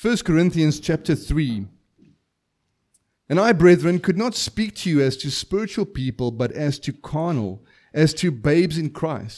1 Corinthians chapter 3. And I, brethren, could not speak to you as to spiritual people, but as to carnal, as to babes in Christ.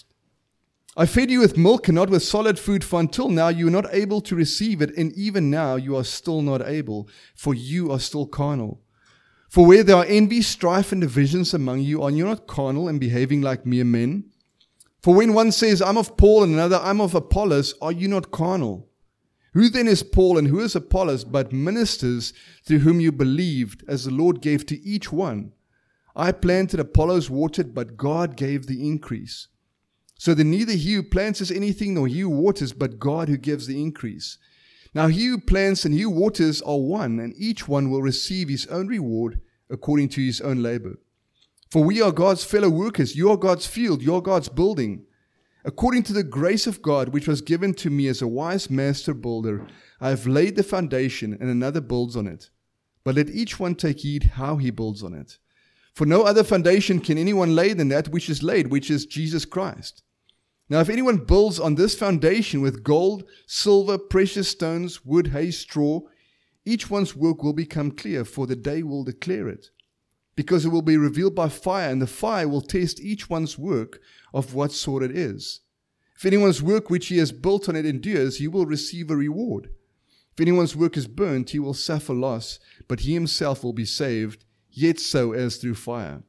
I fed you with milk and not with solid food, for until now you were not able to receive it, and even now you are still not able, for you are still carnal. For where there are envy, strife, and divisions among you, are you not carnal and behaving like mere men? For when one says, I'm of Paul, and another, I'm of Apollos, are you not carnal? Who then is Paul and who is Apollos, but ministers through whom you believed, as the Lord gave to each one? I planted, Apollos watered, but God gave the increase. So then neither he who plants is anything, nor he who waters, but God who gives the increase. Now he who plants and he who waters are one, and each one will receive his own reward according to his own labor. For we are God's fellow workers. You are God's field. You are God's building. According to the grace of God, which was given to me as a wise master builder, I have laid the foundation, and another builds on it. But let each one take heed how he builds on it. For no other foundation can anyone lay than that which is laid, which is Jesus Christ. Now if anyone builds on this foundation with gold, silver, precious stones, wood, hay, straw, each one's work will become clear, for the day will declare it. Because it will be revealed by fire, and the fire will test each one's work of what sort it is. If anyone's work which he has built on it endures, he will receive a reward. If anyone's work is burnt, he will suffer loss, but he himself will be saved, yet so as through fire.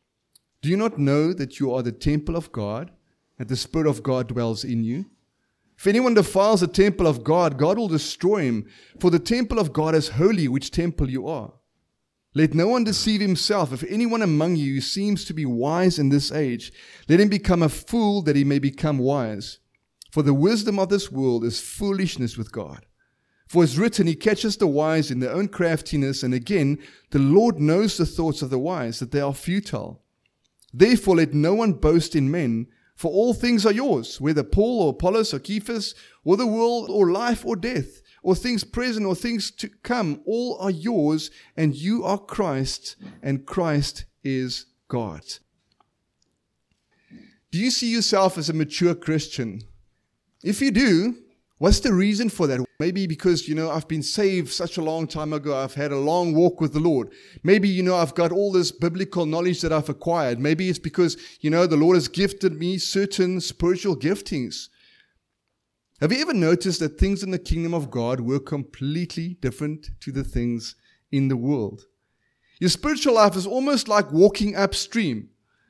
Do you not know that you are the temple of God, and the Spirit of God dwells in you? If anyone defiles the temple of God, God will destroy him, for the temple of God is holy, which temple you are. Let no one deceive himself. If anyone among you seems to be wise in this age, let him become a fool that he may become wise. For the wisdom of this world is foolishness with God. For as written, he catches the wise in their own craftiness, and again, the Lord knows the thoughts of the wise, that they are futile. Therefore let no one boast in men, for all things are yours, whether Paul or Apollos or Cephas, or the world or life or death, or things present or things to come, all are yours, and you are Christ, and Christ is God. Do you see yourself as a mature Christian? If you do, what's the reason for that? Maybe because, I've been saved such a long time ago. I've had a long walk with the Lord. Maybe, I've got all this biblical knowledge that I've acquired. Maybe it's because, the Lord has gifted me certain spiritual giftings. Have you ever noticed that things in the kingdom of God were completely different to the things in the world? Your spiritual life is almost like walking upstream.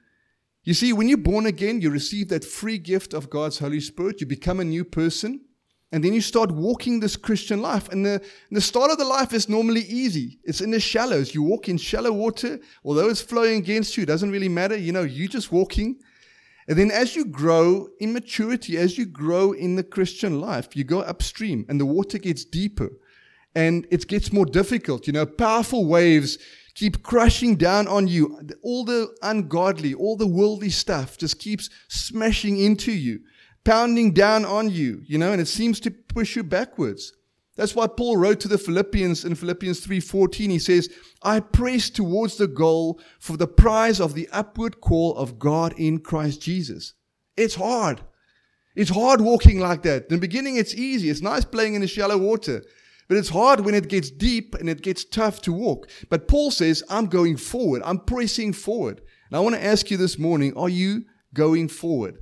You see, when you're born again, you receive that free gift of God's Holy Spirit. You become a new person, and then you start walking this Christian life. And the start of the life is normally easy. It's in the shallows. You walk in shallow water. Although it's flowing against you, it doesn't really matter. You're just walking. And then as you grow in maturity, as you grow in the Christian life, you go upstream and the water gets deeper and it gets more difficult. Powerful waves keep crushing down on you. All the ungodly, all the worldly stuff just keeps smashing into you, pounding down on you, and it seems to push you backwards. That's why Paul wrote to the Philippians in Philippians 3:14. He says, I press towards the goal for the prize of the upward call of God in Christ Jesus. It's hard. It's hard walking like that. In the beginning, it's easy. It's nice playing in the shallow water. But it's hard when it gets deep and it gets tough to walk. But Paul says, I'm going forward. I'm pressing forward. And I want to ask you this morning, are you going forward?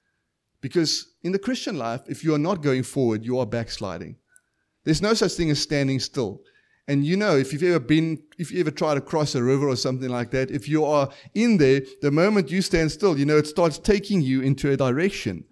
Because in the Christian life, if you are not going forward, you are backsliding. There's no such thing as standing still. And if you ever try to cross a river or something like that, if you are in there, the moment you stand still, it starts taking you into a direction.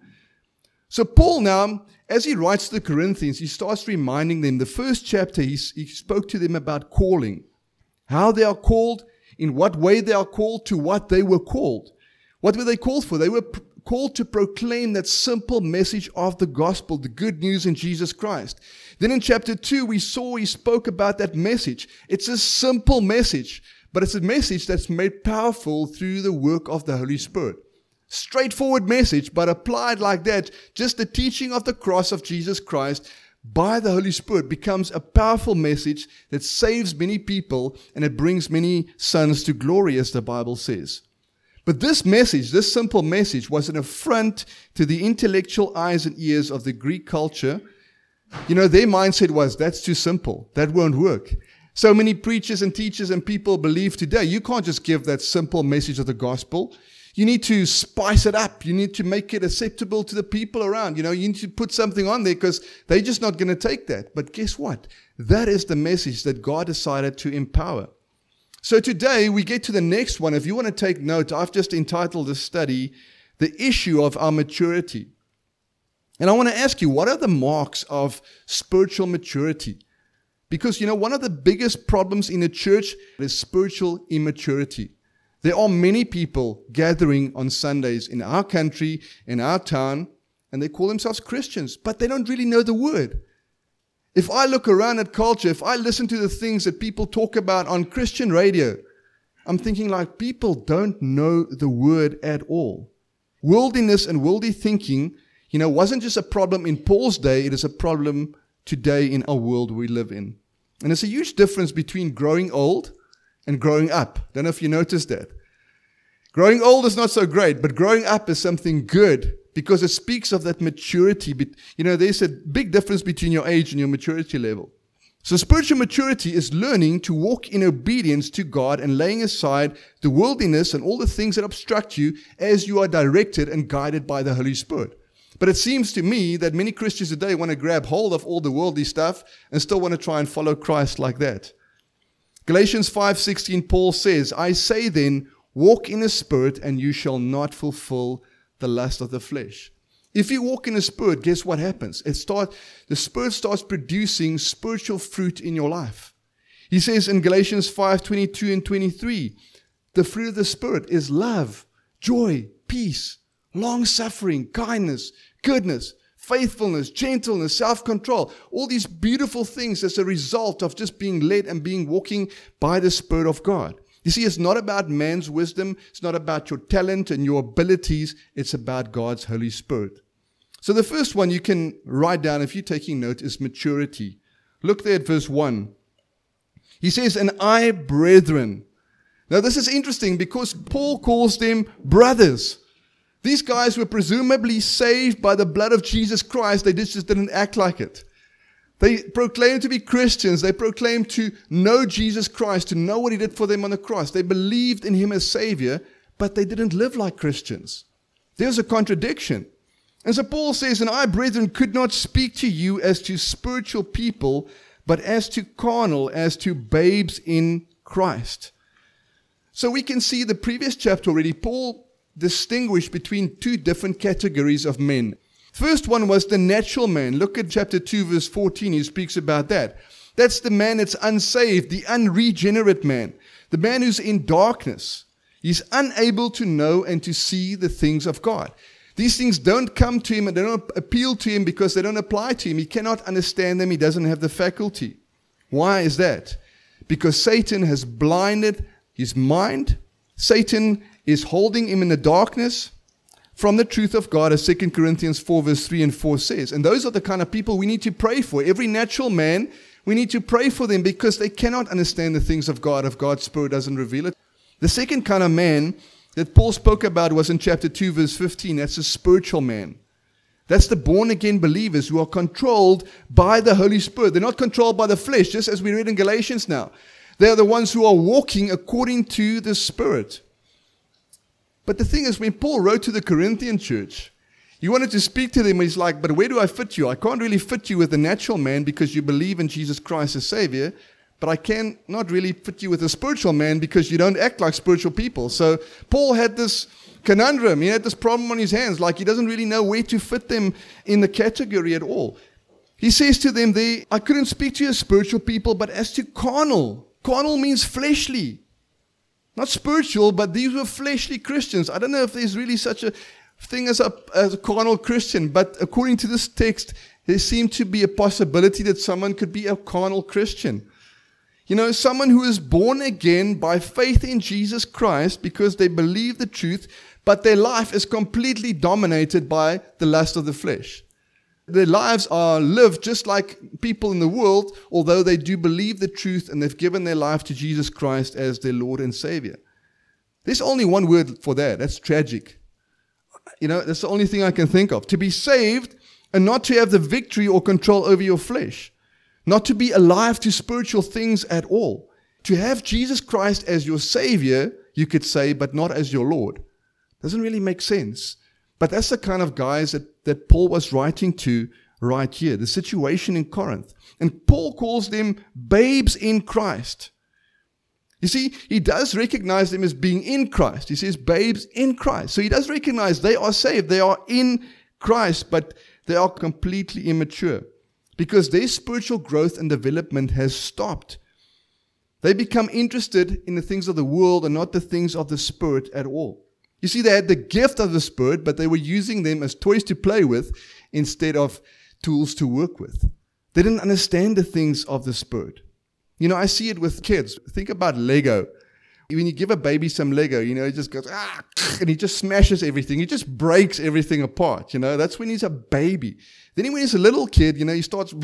So Paul now, as he writes to the Corinthians, he starts reminding them. The first chapter, he spoke to them about calling. How they are called, in what way they are called, to what they were called. What were they called for? They were called to proclaim that simple message of the gospel, the good news in Jesus Christ. Then in chapter 2, he spoke about that message. It's a simple message, but it's a message that's made powerful through the work of the Holy Spirit. Straightforward message, but applied like that, just the teaching of the cross of Jesus Christ by the Holy Spirit becomes a powerful message that saves many people and it brings many sons to glory, as the Bible says. But this message, this simple message, was an affront to the intellectual eyes and ears of the Greek culture. Their mindset was, that's too simple. That won't work. So many preachers and teachers and people believe today, you can't just give that simple message of the gospel. You need to spice it up. You need to make it acceptable to the people around. You need to put something on there because they're just not going to take that. But guess what? That is the message that God decided to empower. So today we get to the next one. If you want to take note, I've just entitled this study, The Issue of Our Maturity. And I want to ask you, what are the marks of spiritual maturity? Because, one of the biggest problems in the church is spiritual immaturity. There are many people gathering on Sundays in our country, in our town, and they call themselves Christians, but they don't really know the word. If I look around at culture, if I listen to the things that people talk about on Christian radio, I'm thinking like people don't know the word at all. Worldliness and worldly thinking, wasn't just a problem in Paul's day, it is a problem today in our world we live in. And there's a huge difference between growing old and growing up. Don't know if you noticed that. Growing old is not so great, but growing up is something good because it speaks of that maturity. There's a big difference between your age and your maturity level. So spiritual maturity is learning to walk in obedience to God and laying aside the worldliness and all the things that obstruct you as you are directed and guided by the Holy Spirit. But it seems to me that many Christians today want to grab hold of all the worldly stuff and still want to try and follow Christ like that. Galatians 5:16, Paul says, I say then, walk in the Spirit and you shall not fulfill the lust of the flesh. If you walk in the Spirit, guess what happens? The Spirit starts producing spiritual fruit in your life. He says in Galatians 5:22 and 23, the fruit of the Spirit is love, joy, peace, long-suffering, kindness, goodness, faithfulness, gentleness, self-control. All these beautiful things as a result of just being led and walking by the Spirit of God. You see, it's not about man's wisdom. It's not about your talent and your abilities. It's about God's Holy Spirit. So the first one you can write down if you're taking note is maturity. Look there at verse 1. He says, and I, brethren. Now this is interesting because Paul calls them brothers. These guys were presumably saved by the blood of Jesus Christ. They just didn't act like it. They proclaimed to be Christians. They proclaimed to know Jesus Christ, to know what He did for them on the cross. They believed in Him as Savior, but they didn't live like Christians. There's a contradiction. And so Paul says, and I, brethren, could not speak to you as to spiritual people, but as to carnal, as to babes in Christ. So we can see the previous chapter already, Paul distinguished between two different categories of men. First one was the natural man. Look at chapter 2, verse 14. He speaks about that. That's the man that's unsaved, the unregenerate man, the man who's in darkness. He's unable to know and to see the things of God. These things don't come to him and they don't appeal to him because they don't apply to him. He cannot understand them. He doesn't have the faculty. Why is that? Because Satan has blinded his mind. Satan is holding him in the darkness from the truth of God, as 2 Corinthians 4 verse 3 and 4 says. And those are the kind of people we need to pray for. Every natural man, we need to pray for them because they cannot understand the things of God if God's Spirit doesn't reveal it. The second kind of man that Paul spoke about was in chapter 2 verse 15. That's a spiritual man. That's the born-again believers who are controlled by the Holy Spirit. They're not controlled by the flesh, just as we read in Galatians now. They are the ones who are walking according to the Spirit. But the thing is, when Paul wrote to the Corinthian church, he wanted to speak to them. He's like, but where do I fit you? I can't really fit you with the natural man because you believe in Jesus Christ as Savior. But I can not really fit you with a spiritual man because you don't act like spiritual people. So Paul had this conundrum. He had this problem on his hands. Like he doesn't really know where to fit them in the category at all. He says to them there, I couldn't speak to you as spiritual people, but as to carnal. Carnal means fleshly. Not spiritual, but these were fleshly Christians. I don't know if there's really such a thing as a carnal Christian, but according to this text, there seemed to be a possibility that someone could be a carnal Christian. Someone who is born again by faith in Jesus Christ because they believe the truth, but their life is completely dominated by the lust of the flesh. Their lives are lived just like people in the world, although they do believe the truth and they've given their life to Jesus Christ as their Lord and Savior. There's only one word for that. That's tragic. That's the only thing I can think of. To be saved and not to have the victory or control over your flesh, not to be alive to spiritual things at all, to have Jesus Christ as your Savior, you could say, but not as your Lord. Doesn't really make sense. But that's the kind of guys that Paul was writing to right here, the situation in Corinth. And Paul calls them babes in Christ. You see, he does recognize them as being in Christ. He says babes in Christ. So he does recognize they are saved. They are in Christ, but they are completely immature because their spiritual growth and development has stopped. They become interested in the things of the world and not the things of the Spirit at all. You see, they had the gift of the Spirit, but they were using them as toys to play with instead of tools to work with. They didn't understand the things of the Spirit. You know, I see it with kids. Think about Lego. When you give a baby some Lego, you know, he just goes, and he just smashes everything. He just breaks everything apart, you know. That's when he's a baby. Then when he's a little kid, you know, he starts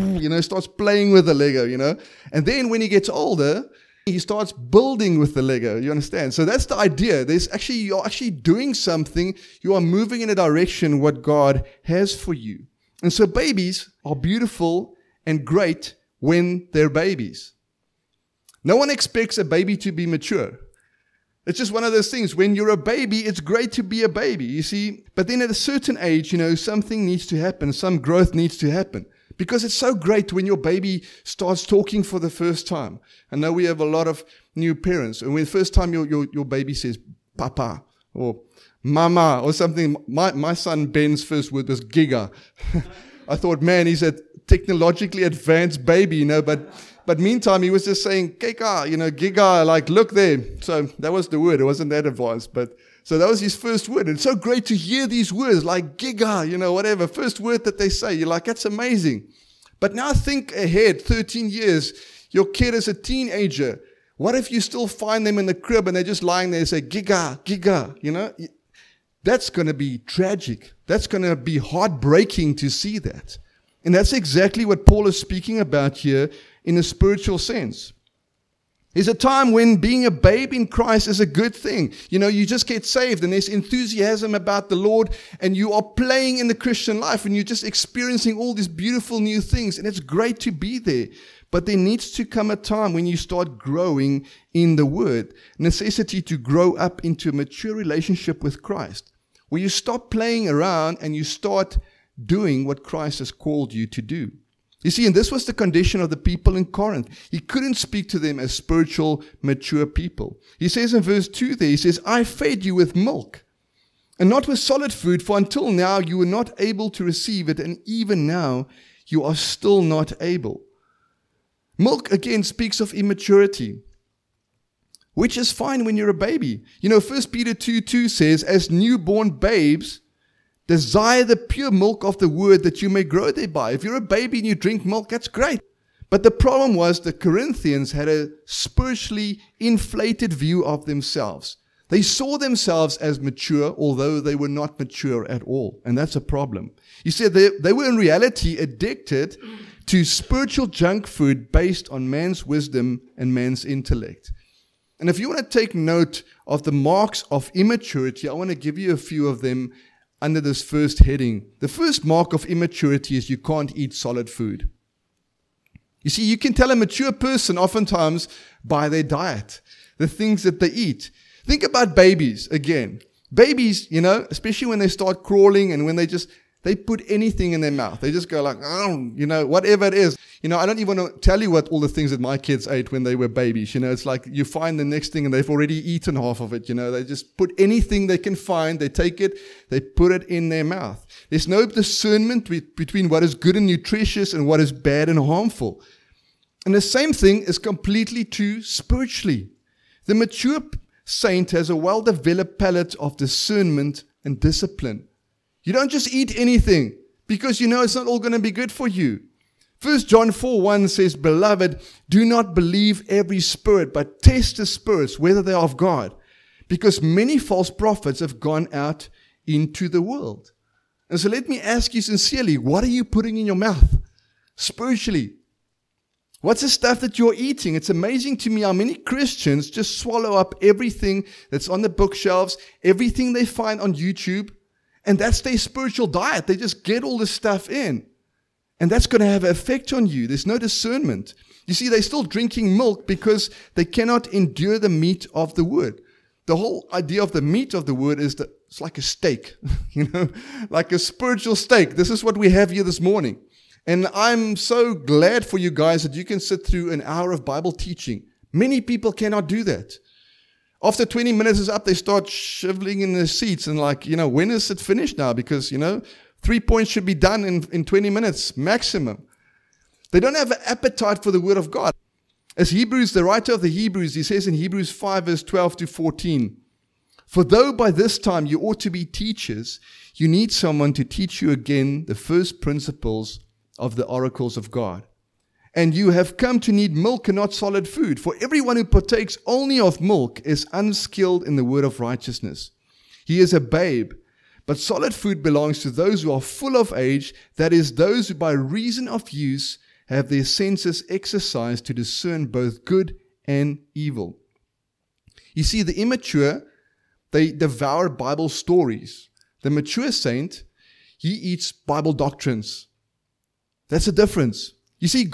playing with the Lego, you know. And then when he gets older, he starts building with the Lego, you understand? So that's the idea. You're actually doing something. You are moving in a direction what God has for you. And so babies are beautiful and great when they're babies. No one expects a baby to be mature. It's just one of those things. When you're a baby, it's great to be a baby, you see. But then at a certain age, you know, something needs to happen. Some growth needs to happen. Because it's so great when your baby starts talking for the first time. I know we have a lot of new parents. And when the first time your baby says, Papa, or Mama, or something. My son Ben's first word was Giga. I thought, man, he's a technologically advanced baby, you know, but meantime, he was just saying, Giga, you know, Giga, like, look there. So that was the word. It wasn't that advanced, so that was his first word. And it's so great to hear these words like Giga, you know, whatever. First word that they say, you're like, that's amazing. But now think ahead, 13 years, your kid is a teenager. What if you still find them in the crib and they're just lying there and say, Giga, Giga, you know? That's going to be tragic. That's going to be heartbreaking to see that. And that's exactly what Paul is speaking about here in a spiritual sense. There's a time when being a babe in Christ is a good thing. You know, you just get saved and there's enthusiasm about the Lord and you are playing in the Christian life and you're just experiencing all these beautiful new things and it's great to be there. But there needs to come a time when you start growing in the Word. Necessity to grow up into a mature relationship with Christ. Where you stop playing around and you start doing what Christ has called you to do. You see, and this was the condition of the people in Corinth. He couldn't speak to them as spiritual, mature people. He says in verse 2 there, he says, I fed you with milk and not with solid food, for until now you were not able to receive it, and even now you are still not able. Milk, again, speaks of immaturity, which is fine when you're a baby. You know, 1 Peter 2:2 says, as newborn babes, desire the pure milk of the word that you may grow thereby. If you're a baby and you drink milk, that's great. But the problem was the Corinthians had a spiritually inflated view of themselves. They saw themselves as mature, although they were not mature at all. And that's a problem. You see, they were in reality addicted to spiritual junk food based on man's wisdom and man's intellect. And if you want to take note of the marks of immaturity, I want to give you a few of them under this first heading. The first mark of immaturity is you can't eat solid food. You see, you can tell a mature person oftentimes by their diet, the things that they eat. Think about babies again. Babies, you know, especially when they start crawling and when they put anything in their mouth. They just go like, oh, you know, whatever it is. You know, I don't even want to tell you what all the things that my kids ate when they were babies. You know, it's like you find the next thing and they've already eaten half of it. You know, they just put anything they can find. They take it, they put it in their mouth. There's no discernment between what is good and nutritious and what is bad and harmful. And the same thing is completely true spiritually. The mature saint has a well-developed palate of discernment and discipline. You don't just eat anything because you know it's not all going to be good for you. 1 John 4:1 says, Beloved, do not believe every spirit, but test the spirits, whether they are of God, because many false prophets have gone out into the world. And so let me ask you sincerely, what are you putting in your mouth spiritually? What's the stuff that you're eating? It's amazing to me how many Christians just swallow up everything that's on the bookshelves, everything they find on YouTube, And that's their spiritual diet. They just get all this stuff in. And that's going to have an effect on you. There's no discernment. You see, they're still drinking milk because they cannot endure the meat of the word. The whole idea of the meat of the word is that it's like a steak, like a spiritual steak. This is what we have here this morning. And I'm so glad for you guys that you can sit through an hour of Bible teaching. Many people cannot do that. After 20 minutes is up, they start shivering in their seats and when is it finished now? Because, 3 points should be done in 20 minutes maximum. They don't have an appetite for the word of God. As Hebrews, the writer of the Hebrews, he says in Hebrews 5 verse 12 to 14, "For though by this time you ought to be teachers, you need someone to teach you again the first principles of the oracles of God. And you have come to need milk and not solid food. For everyone who partakes only of milk is unskilled in the word of righteousness. He is a babe. But solid food belongs to those who are full of age, that is, those who by reason of use have their senses exercised to discern both good and evil." You see, the immature, they devour Bible stories. The mature saint, he eats Bible doctrines. That's the difference. You see,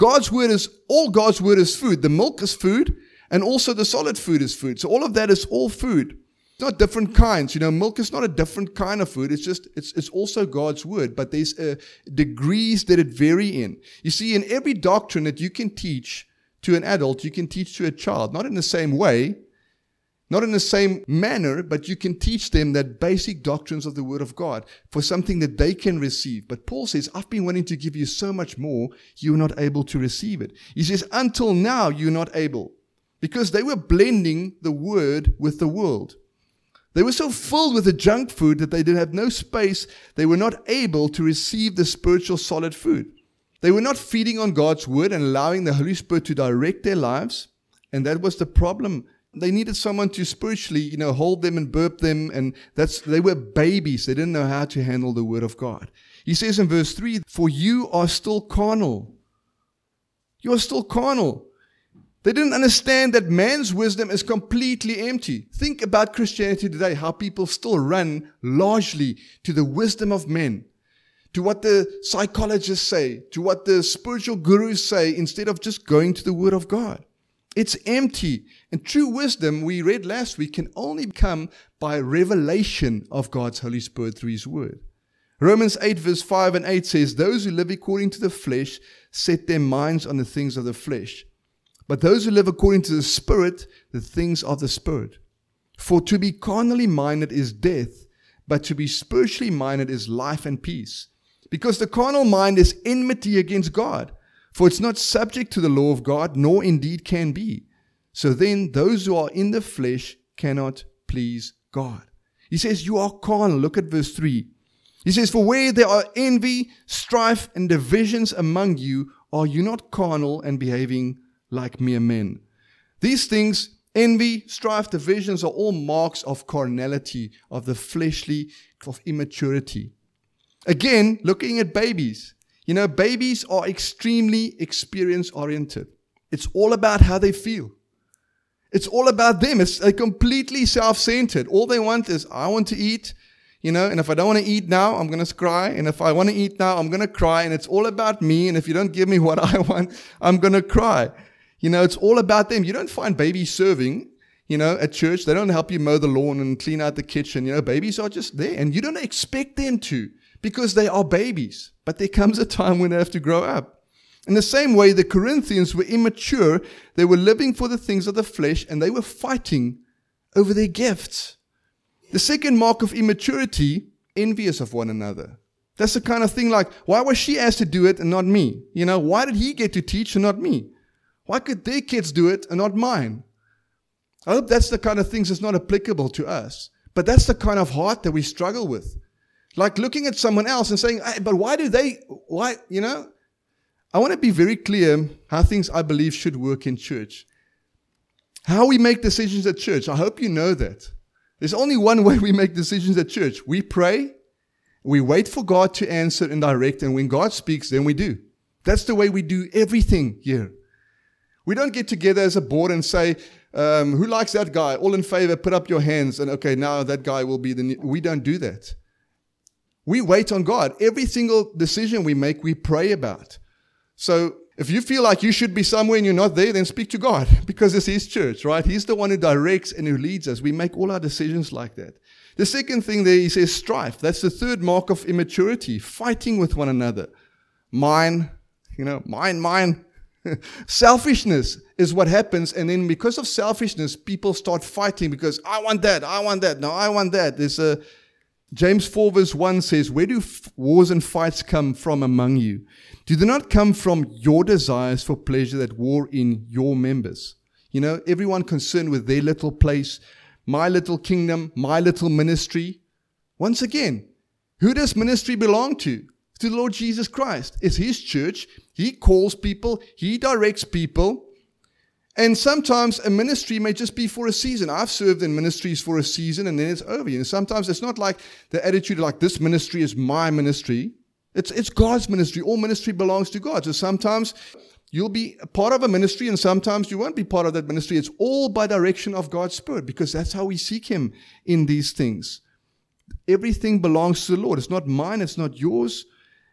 all God's word is food. The milk is food, and also the solid food is food. So all of that is all food. It's not different kinds. Milk is not a different kind of food. It's also God's word, but there's degrees that it vary in. You see, in every doctrine that you can teach to an adult, you can teach to a child. Not in the same way, not in the same manner, but you can teach them that basic doctrines of the word of God for something that they can receive. But Paul says, I've been wanting to give you so much more, you're not able to receive it. He says, until now, you're not able. Because they were blending the word with the world. They were so filled with the junk food that they didn't have no space. They were not able to receive the spiritual solid food. They were not feeding on God's word and allowing the Holy Spirit to direct their lives. And that was the problem. They needed someone to spiritually, hold them and burp them. And they were babies. They didn't know how to handle the word of God. He says in verse 3, "For you are still carnal." You are still carnal. They didn't understand that man's wisdom is completely empty. Think about Christianity today, how people still run largely to the wisdom of men, to what the psychologists say, to what the spiritual gurus say, instead of just going to the word of God. It's empty. And true wisdom, we read last week, can only come by revelation of God's Holy Spirit through His word. Romans 8 verse 5 and 8 says, "Those who live according to the flesh set their minds on the things of the flesh. But those who live according to the Spirit, the things of the Spirit. For to be carnally minded is death, but to be spiritually minded is life and peace. Because the carnal mind is enmity against God, for it's not subject to the law of God, nor indeed can be. So then those who are in the flesh cannot please God." He says, you are carnal. Look at verse 3. He says, "For where there are envy, strife, and divisions among you, are you not carnal and behaving like mere men?" These things, envy, strife, divisions, are all marks of carnality, of the fleshly, of immaturity. Again, looking at babies. Babies are extremely experience-oriented. It's all about how they feel. It's all about them. It's completely self-centered. All they want is, I want to eat, and if I don't want to eat now, I'm going to cry. And if I want to eat now, I'm going to cry. And it's all about me. And if you don't give me what I want, I'm going to cry. It's all about them. You don't find babies serving, at church. They don't help you mow the lawn and clean out the kitchen. Babies are just there. And you don't expect them to, because they are babies. But there comes a time when they have to grow up. In the same way, the Corinthians were immature. They were living for the things of the flesh, and they were fighting over their gifts. The second mark of immaturity, envious of one another. That's the kind of thing like, why was she asked to do it and not me? Why did he get to teach and not me? Why could their kids do it and not mine? I hope that's the kind of things that's not applicable to us. But that's the kind of heart that we struggle with. Like looking at someone else and saying, hey, but why? I want to be very clear how things I believe should work in church. How we make decisions at church. I hope you know that. There's only one way we make decisions at church. We pray, we wait for God to answer and direct, and when God speaks, then we do. That's the way we do everything here. We don't get together as a board and say, who likes that guy? All in favor, put up your hands, and okay, now that guy will be we don't do that. We wait on God. Every single decision we make, we pray about. So if you feel like you should be somewhere and you're not there, then speak to God, because it's His church, right? He's the one who directs and who leads us. We make all our decisions like that. The second thing there, he says strife. That's the third mark of immaturity, fighting with one another. Mine. Selfishness is what happens, and then because of selfishness, people start fighting because I want that, no, I want that. There's James 4 verse 1 says, where do wars and fights come from among you? Do they not come from your desires for pleasure that war in your members? Everyone concerned with their little place, my little kingdom, my little ministry. Once again, who does ministry belong to? To the Lord Jesus Christ. It's His church. He calls people. He directs people. And sometimes a ministry may just be for a season. I've served in ministries for a season and then it's over. Sometimes it's not like the attitude like this ministry is my ministry. It's God's ministry. All ministry belongs to God. So sometimes you'll be a part of a ministry and sometimes you won't be part of that ministry. It's all by direction of God's Spirit, because that's how we seek Him in these things. Everything belongs to the Lord. It's not mine. It's not yours.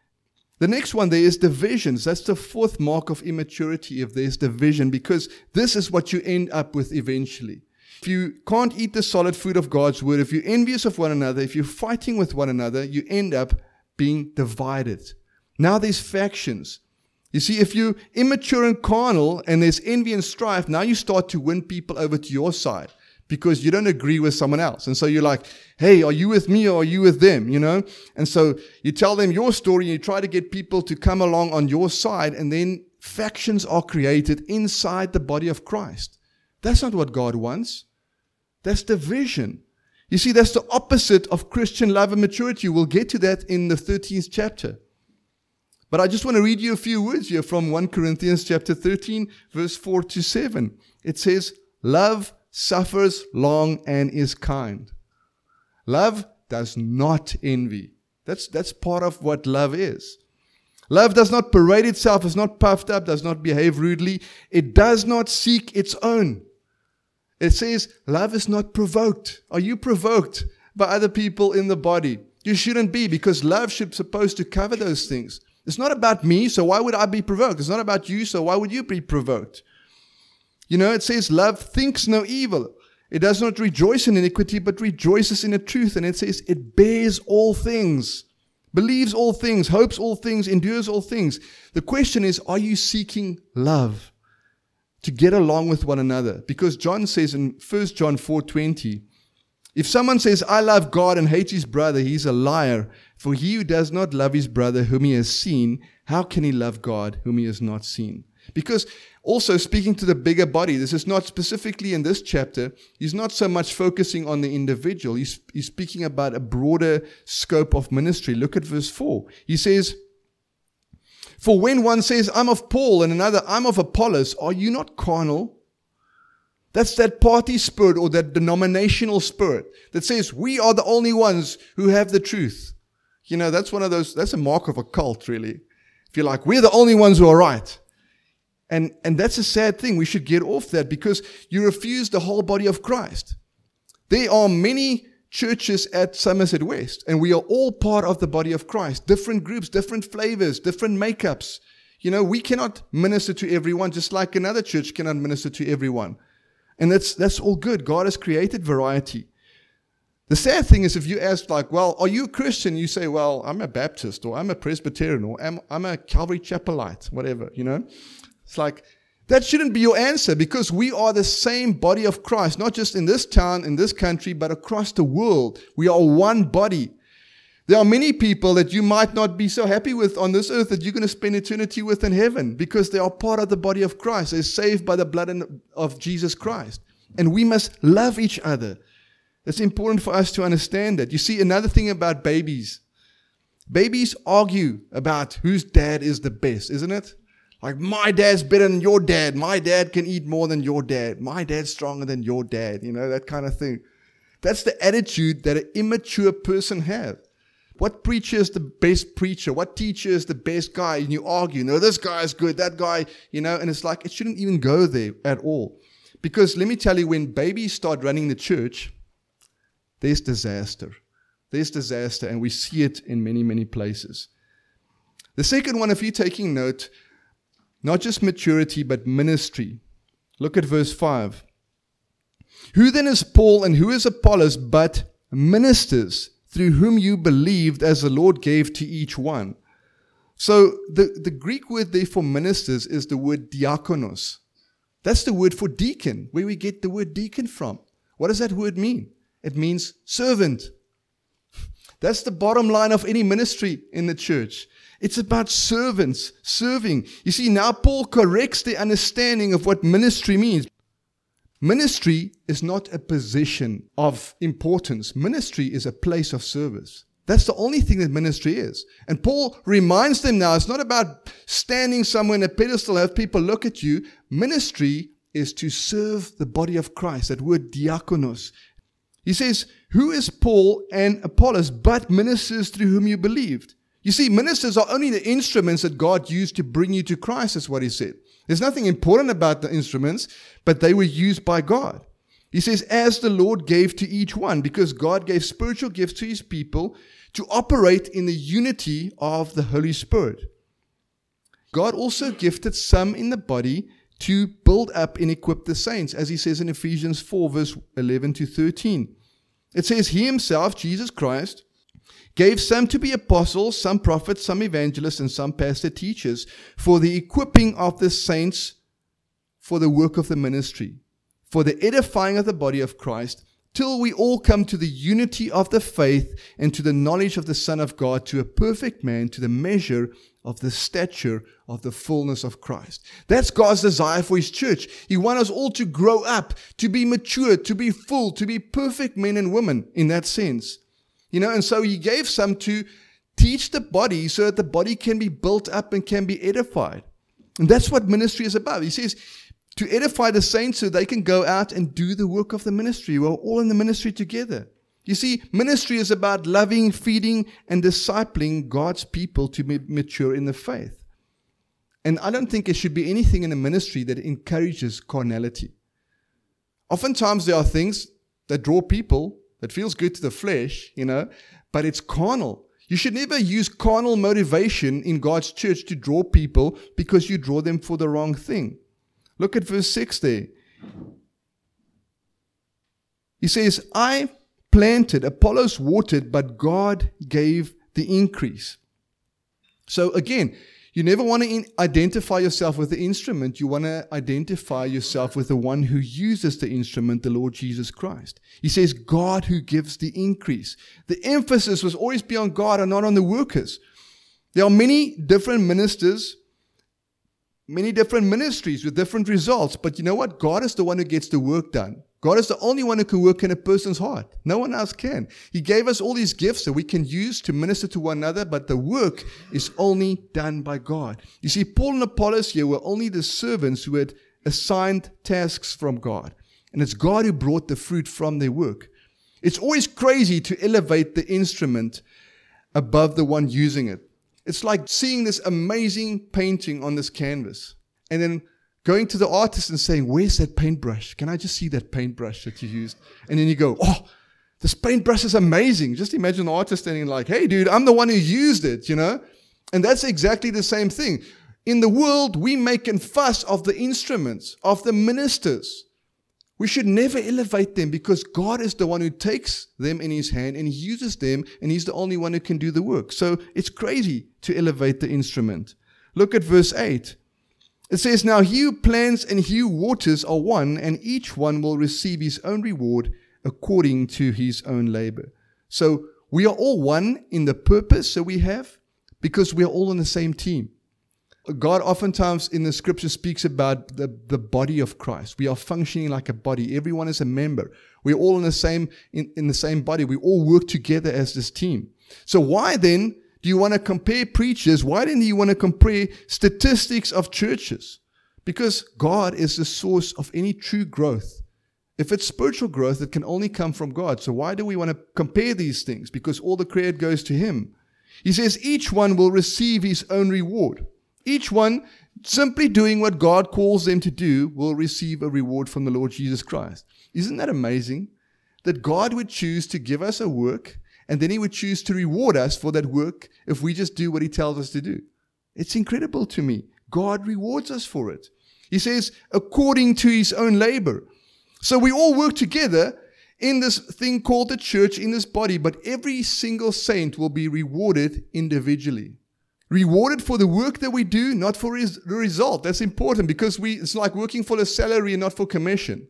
The next one there is divisions. That's the fourth mark of immaturity, if there's division, because this is what you end up with eventually. If you can't eat the solid food of God's word, if you're envious of one another, if you're fighting with one another, you end up being divided. Now there's factions. You see, if you're immature and carnal and there's envy and strife, now you start to win people over to your side, because you don't agree with someone else. And so you're like, hey, are you with me or are you with them? And so you tell them your story and you try to get people to come along on your side, and then factions are created inside the body of Christ. That's not what God wants. That's division. You see, that's the opposite of Christian love and maturity. We'll get to that in the 13th chapter. But I just want to read you a few words here from 1 Corinthians chapter 13, verse 4 to 7. It says, love suffers long and is kind. Love does not envy. That's part of what love is. Love does not parade itself, is not puffed up, does not behave rudely. It does not seek its own. It says love is not provoked. Are you provoked by other people in the body? You shouldn't be, because love should supposed to cover those things. It's not about me, so why would I be provoked? It's not about you, so why would you be provoked? It says love thinks no evil. It does not rejoice in iniquity, but rejoices in the truth. And it says it bears all things, believes all things, hopes all things, endures all things. The question is, are you seeking love to get along with one another? Because John says in 1 John 4:20, if someone says, I love God and hates his brother, he's a liar. For he who does not love his brother whom he has seen, how can he love God whom he has not seen? Because also speaking to the bigger body, this is not specifically in this chapter, he's not so much focusing on the individual. He's speaking about a broader scope of ministry. Look at verse 4. He says, for when one says, I'm of Paul, and another, I'm of Apollos, are you not carnal? That's that party spirit or that denominational spirit that says we are the only ones who have the truth. That's one of those, that's a mark of a cult, really. If you're like, we're the only ones who are right. And that's a sad thing. We should get off that, because you refuse the whole body of Christ. There are many churches at Somerset West, and we are all part of the body of Christ. Different groups, different flavors, different makeups. We cannot minister to everyone, just like another church cannot minister to everyone. And that's all good. God has created variety. The sad thing is, if you ask like, well, are you a Christian? You say, well, I'm a Baptist, or I'm a Presbyterian, or I'm a Calvary Chapelite, whatever, It's like, that shouldn't be your answer, because we are the same body of Christ, not just in this town, in this country, but across the world. We are one body. There are many people that you might not be so happy with on this earth that you're going to spend eternity with in heaven, because they are part of the body of Christ. They're saved by the blood of Jesus Christ. And we must love each other. It's important for us to understand that. You see, another thing about babies. Babies argue about whose dad is the best, isn't it? Like, my dad's better than your dad. My dad can eat more than your dad. My dad's stronger than your dad. That kind of thing. That's the attitude that an immature person has. What preacher is the best preacher? What teacher is the best guy? And you argue, no, this guy is good, that guy, and it's like, it shouldn't even go there at all. Because let me tell you, when babies start running the church, there's disaster. there's disaster, and we see it in many, many places. The second one, if you're taking note, not just maturity, but ministry. Look at verse 5. Who then is Paul and who is Apollos but ministers through whom you believed as the Lord gave to each one? So the Greek word there for ministers is the word diakonos. That's the word for deacon, where we get the word deacon from. What does that word mean? It means servant. That's the bottom line of any ministry in the church. It's about servants, serving. You see, now Paul corrects the understanding of what ministry means. Ministry is not a position of importance. Ministry is a place of service. That's the only thing that ministry is. And Paul reminds them now, it's not about standing somewhere in a pedestal, have people look at you. Ministry is to serve the body of Christ. That word diakonos. He says, who is Paul and Apollos but ministers through whom you believed? You see, ministers are only the instruments that God used to bring you to Christ, is what he said. There's nothing important about the instruments, but they were used by God. He says, as the Lord gave to each one, because God gave spiritual gifts to his people to operate in the unity of the Holy Spirit. God also gifted some in the body to build up and equip the saints, as he says in Ephesians 4, verse 11 to 13. It says, he himself, Jesus Christ, gave some to be apostles, some prophets, some evangelists, and some pastor teachers for the equipping of the saints for the work of the ministry, for the edifying of the body of Christ, till we all come to the unity of the faith and to the knowledge of the Son of God, to a perfect man, to the measure of the stature of the fullness of Christ. That's God's desire for his church. He wants us all to grow up, to be mature, to be full, to be perfect men and women in that sense. And so he gave some to teach the body so that the body can be built up and can be edified. And that's what ministry is about. He says to edify the saints so they can go out and do the work of the ministry. We're all in the ministry together. You see, ministry is about loving, feeding, and discipling God's people to be mature in the faith. And I don't think there should be anything in a ministry that encourages carnality. Oftentimes there are things that draw people that feels good to the flesh, but it's carnal. You should never use carnal motivation in God's church to draw people because you draw them for the wrong thing. Look at verse 6 there. He says, I planted, Apollos watered, but God gave the increase. So again, you never want to identify yourself with the instrument. You want to identify yourself with the one who uses the instrument, the Lord Jesus Christ. He says, God who gives the increase. The emphasis was always be on God and not on the workers. There are many different ministers, many different ministries with different results. But you know what? God is the one who gets the work done. God is the only one who can work in a person's heart. No one else can. He gave us all these gifts that we can use to minister to one another, but the work is only done by God. You see, Paul and Apollos here were only the servants who had assigned tasks from God. And it's God who brought the fruit from their work. It's always crazy to elevate the instrument above the one using it. It's like seeing this amazing painting on this canvas and then going to the artist and saying, where's that paintbrush? Can I just see that paintbrush that you used? And then you go, oh, this paintbrush is amazing. Just imagine the artist standing like, hey, dude, I'm the one who used it, And that's exactly the same thing. In the world, we make a fuss of the instruments, of the ministers. We should never elevate them because God is the one who takes them in his hand and he uses them and he's the only one who can do the work. So it's crazy to elevate the instrument. Look at verse 8. It says, now he who plants and he who waters are one, and each one will receive his own reward according to his own labor. So we are all one in the purpose that we have because we are all on the same team. God oftentimes in the scripture speaks about the body of Christ. We are functioning like a body. Everyone is a member. We're all in the same body. We all work together as this team. So why then do you want to compare preachers? Why then do you want to compare statistics of churches? Because God is the source of any true growth. If it's spiritual growth, it can only come from God. So why do we want to compare these things? Because all the credit goes to him. He says each one will receive his own reward. Each one simply doing what God calls them to do will receive a reward from the Lord Jesus Christ. Isn't that amazing? That God would choose to give us a work and then He would choose to reward us for that work if we just do what He tells us to do. It's incredible to me. God rewards us for it. He says, according to His own labor. So we all work together in this thing called the church, in this body, but every single saint will be rewarded individually. Rewarded for the work that we do, not for the result. That's important because it's like working for a salary and not for commission.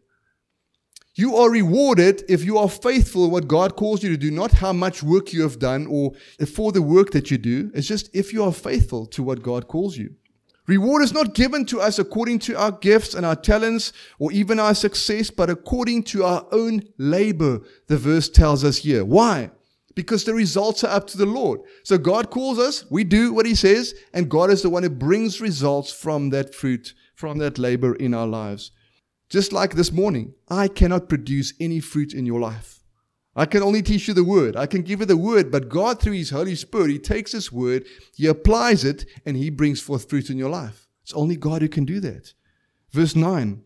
You are rewarded if you are faithful in what God calls you to do, not how much work you have done or for the work that you do. It's just if you are faithful to what God calls you. Reward is not given to us according to our gifts and our talents or even our success, but according to our own labor, the verse tells us here. Why? Because the results are up to the Lord. So God calls us, we do what He says, and God is the one who brings results from that fruit, from that labor in our lives. Just like this morning, I cannot produce any fruit in your life. I can only teach you the word. I can give you the word, but God through His Holy Spirit, He takes His word, He applies it, and He brings forth fruit in your life. It's only God who can do that. Verse 9.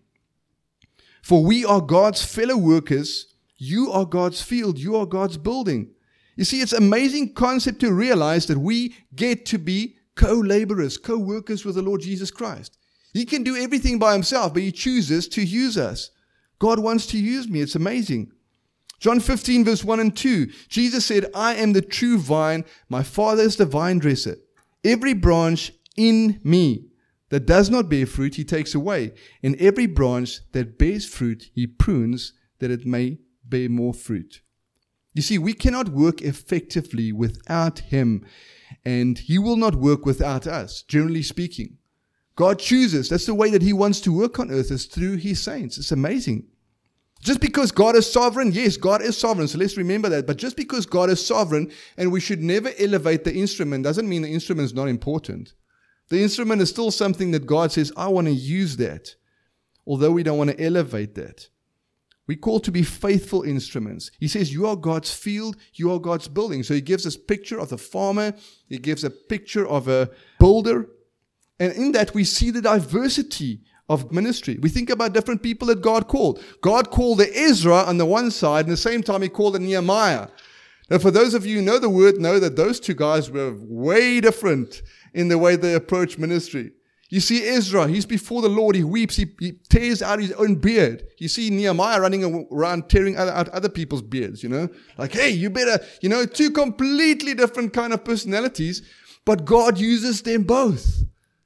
For we are God's fellow workers. You are God's field. You are God's building. You see, it's an amazing concept to realize that we get to be co-laborers, co-workers with the Lord Jesus Christ. He can do everything by Himself, but He chooses to use us. God wants to use me. It's amazing. John 15, verse 1 and 2. Jesus said, I am the true vine. My Father is the vine dresser. Every branch in me that does not bear fruit, He takes away. And every branch that bears fruit, He prunes that it may bear more fruit. You see, we cannot work effectively without Him, and He will not work without us, generally speaking. God chooses. That's the way that He wants to work on earth, is through His saints. It's amazing. Just because God is sovereign, yes, God is sovereign, so let's remember that. But just because God is sovereign, and we should never elevate the instrument, doesn't mean the instrument is not important. The instrument is still something that God says, I want to use that, although we don't want to elevate that. We're called to be faithful instruments. He says, you are God's field, you are God's building. So He gives us a picture of the farmer, He gives a picture of a builder, and in that we see the diversity of ministry. We think about different people that God called. God called the Ezra on the one side, and at the same time He called the Nehemiah. Now, for those of you who know the word, know that those two guys were way different in the way they approach ministry. You see Ezra, he's before the Lord, he weeps, he tears out his own beard. You see Nehemiah running around tearing out other people's beards, Like, hey, you better, two completely different kind of personalities, but God uses them both.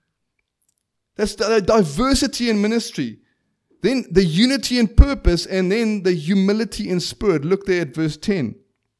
That's the diversity in ministry. Then the unity in purpose, and then the humility in spirit. Look there at verse 10.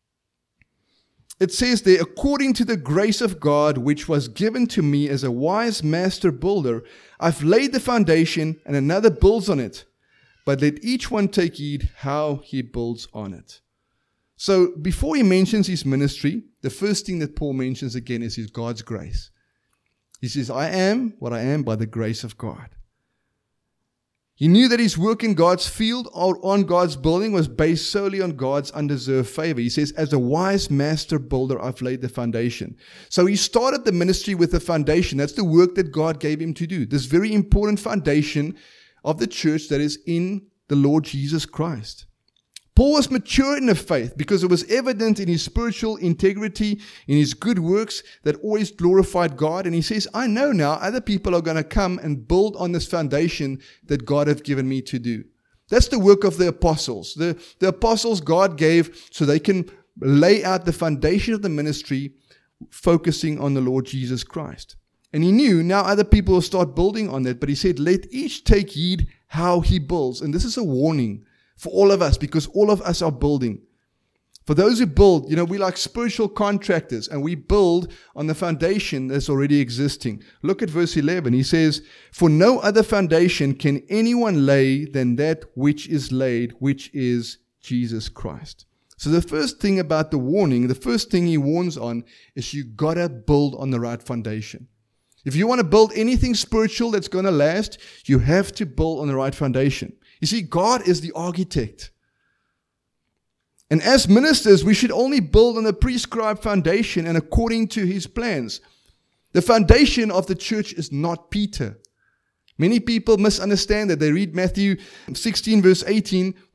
It says there, according to the grace of God, which was given to me as a wise master builder, I've laid the foundation and another builds on it. But let each one take heed how he builds on it. So before he mentions his ministry, the first thing that Paul mentions again is his God's grace. He says, I am what I am by the grace of God. He knew that his work in God's field or on God's building was based solely on God's undeserved favor. He says, as a wise master builder, I've laid the foundation. So he started the ministry with the foundation. That's the work that God gave him to do. This very important foundation of the church that is in the Lord Jesus Christ. Paul was mature in the faith because it was evident in his spiritual integrity, in his good works that always glorified God. And he says, I know now other people are going to come and build on this foundation that God has given me to do. That's the work of the apostles. The apostles God gave so they can lay out the foundation of the ministry, focusing on the Lord Jesus Christ. And he knew now other people will start building on that. But he said, let each take heed how he builds. And this is a warning for all of us, because all of us are building. For those who build, we're like spiritual contractors, and we build on the foundation that's already existing. Look at verse 11. He says, for no other foundation can anyone lay than that which is laid, which is Jesus Christ. So the first thing about the warning, the first thing he warns on is you gotta build on the right foundation. If you want to build anything spiritual that's going to last, you have to build on the right foundation. You see, God is the architect. And as ministers, we should only build on a prescribed foundation and according to his plans. The foundation of the church is not Peter. Many people misunderstand that. They read Matthew 16 verse 18, where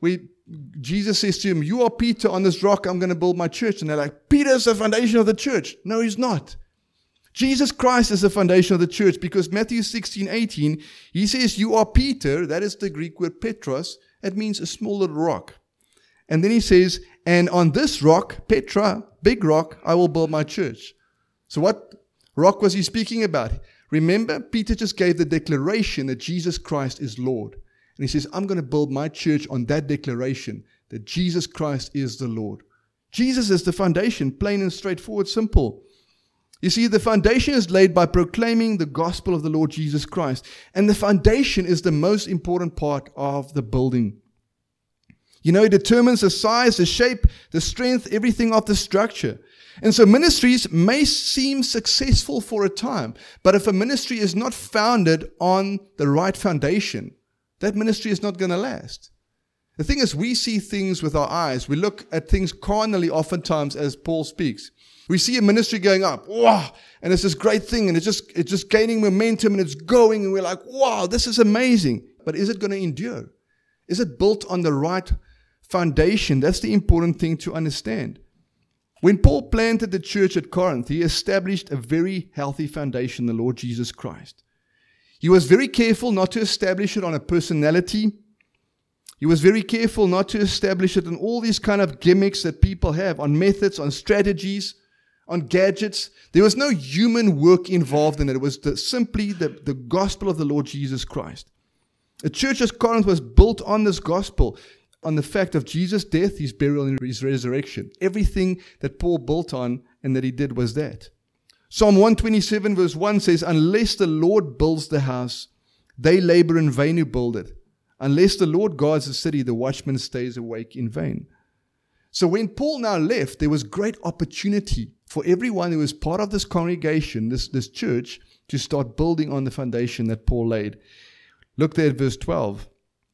Jesus says to him, you are Peter, on this rock I'm going to build my church. And they're like, Peter's the foundation of the church. No, he's not. Jesus Christ is the foundation of the church, because Matthew 16:18, he says, you are Peter. That is the Greek word Petros. It means a small little rock. And then he says, and on this rock, Petra, big rock, I will build my church. So what rock was he speaking about? Remember, Peter just gave the declaration that Jesus Christ is Lord. And he says, I'm going to build my church on that declaration, that Jesus Christ is the Lord. Jesus is the foundation, plain and straightforward, simple. You see, the foundation is laid by proclaiming the gospel of the Lord Jesus Christ. And the foundation is the most important part of the building. You know, it determines the size, the shape, the strength, everything of the structure. And so ministries may seem successful for a time, but if a ministry is not founded on the right foundation, that ministry is not going to last. The thing is, we see things with our eyes. We look at things carnally oftentimes, as Paul speaks. We see a ministry going up, wow, and it's this great thing, and it's just gaining momentum, and it's going, and we're like, wow, this is amazing. But is it going to endure? Is it built on the right foundation? That's the important thing to understand. When Paul planted the church at Corinth, he established a very healthy foundation, the Lord Jesus Christ. He was very careful not to establish it on a personality. He was very careful not to establish it on all these kind of gimmicks that people have, on methods, on strategies, on gadgets. There was no human work involved in it. It was simply the gospel of the Lord Jesus Christ. The church at Corinth was built on this gospel, on the fact of Jesus' death, his burial, and his resurrection. Everything that Paul built on and that he did was that. Psalm 127 verse 1 says, unless the Lord builds the house, they labor in vain who build it. Unless the Lord guards the city, the watchman stays awake in vain. So when Paul now left, there was great opportunity for everyone who was part of this congregation, this church, to start building on the foundation that Paul laid. Look there at verse 12.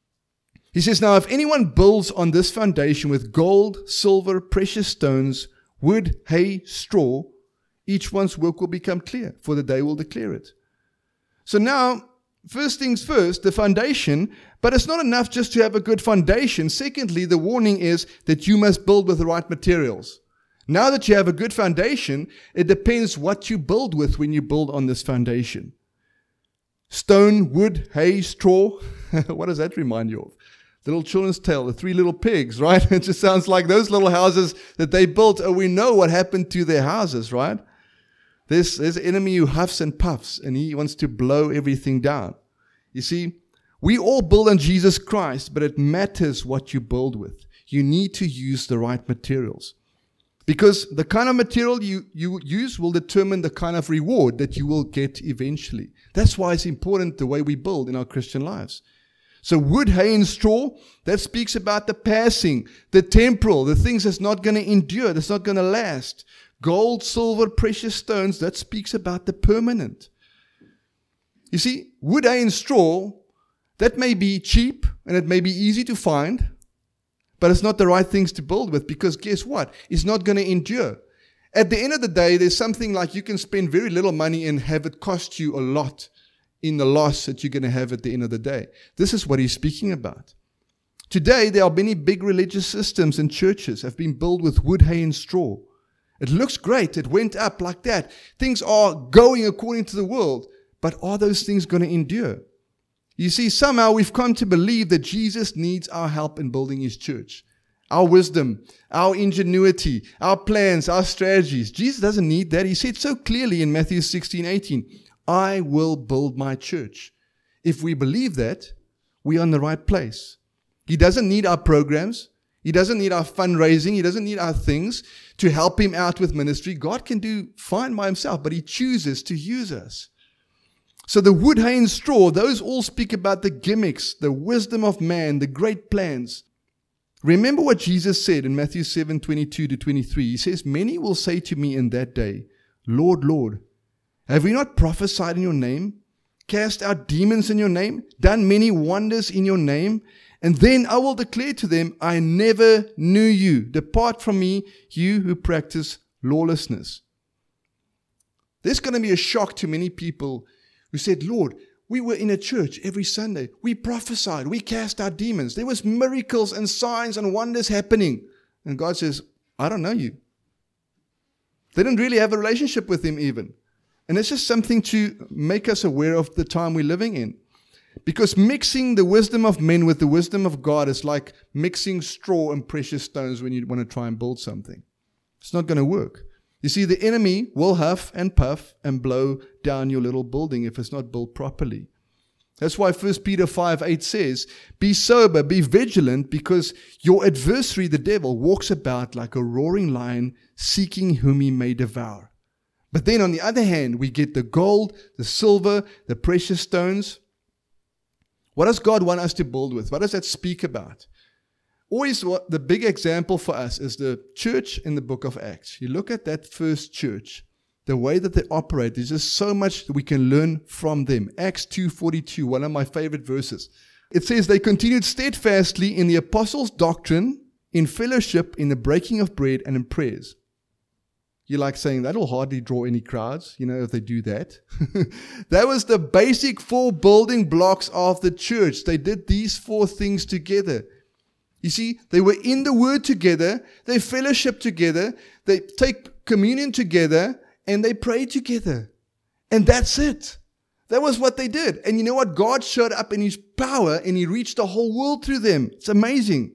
He says, now if anyone builds on this foundation with gold, silver, precious stones, wood, hay, straw, each one's work will become clear, for the day will declare it. So now, first things first, the foundation, but it's not enough just to have a good foundation. Secondly, the warning is that you must build with the right materials. Now that you have a good foundation, it depends what you build with when you build on this foundation. Stone, wood, hay, straw. What does that remind you of? The little children's tale, the three little pigs, right? It just sounds like those little houses that they built. Oh, we know what happened to their houses, right? There's an enemy who huffs and puffs, and he wants to blow everything down. You see, we all build on Jesus Christ, but it matters what you build with. You need to use the right materials. Because the kind of material you use will determine the kind of reward that you will get eventually. That's why it's important the way we build in our Christian lives. So wood, hay, and straw, that speaks about the passing, the temporal, the things that's not going to endure, that's not going to last. Gold, silver, precious stones, that speaks about the permanent. You see, wood, hay, and straw, that may be cheap and it may be easy to find, but it's not the right things to build with, because guess what? It's not going to endure. At the end of the day, there's something like you can spend very little money and have it cost you a lot in the loss that you're going to have at the end of the day. This is what he's speaking about. Today, there are many big religious systems and churches have been built with wood, hay, and straw. It looks great. It went up like that. Things are going according to the world. But are those things going to endure? You see, somehow we've come to believe that Jesus needs our help in building his church. Our wisdom, our ingenuity, our plans, our strategies. Jesus doesn't need that. He said so clearly in Matthew 16:18, I will build my church. If we believe that, we're on the right place. He doesn't need our programs. He doesn't need our fundraising. He doesn't need our things to help him out with ministry. God can do fine by himself, but he chooses to use us. So the wood, hay, and straw, those all speak about the gimmicks, the wisdom of man, the great plans. Remember what Jesus said in Matthew 7:22-23. He says, many will say to me in that day, Lord, Lord, have we not prophesied in your name, cast out demons in your name, done many wonders in your name? And then I will declare to them, I never knew you. Depart from me, you who practice lawlessness. There's going to be a shock to many people who said, Lord, We were in a church every Sunday. We prophesied. We cast out demons. There was miracles and signs and wonders happening. And God says, I don't know you. They didn't really have a relationship with Him even. And it's just something to make us aware of the time we're living in. Because mixing the wisdom of men with the wisdom of God is like mixing straw and precious stones when you want to try and build something. It's not going to work. You see, the enemy will huff and puff and blow down your little building if it's not built properly. That's why 1 Peter 5:8 says, be sober, be vigilant, because your adversary, the devil, walks about like a roaring lion, seeking whom he may devour. But then on the other hand, we get the gold, the silver, the precious stones. What does God want us to build with? What does that speak about? Always the big example for us is the church in the book of Acts. You look at that first church, the way that they operate, there's just so much that we can learn from them. Acts 2:42, one of my favorite verses. It says, they continued steadfastly in the apostles' doctrine, in fellowship, in the breaking of bread, and in prayers. You're like saying, that'll hardly draw any crowds, if they do that. That was the basic 4 building blocks of the church. They did these 4 things together. You see, they were in the Word together, they fellowship together, they take communion together, and they pray together. And that's it. That was what they did. And you know what? God showed up in His power, and He reached the whole world through them. It's amazing.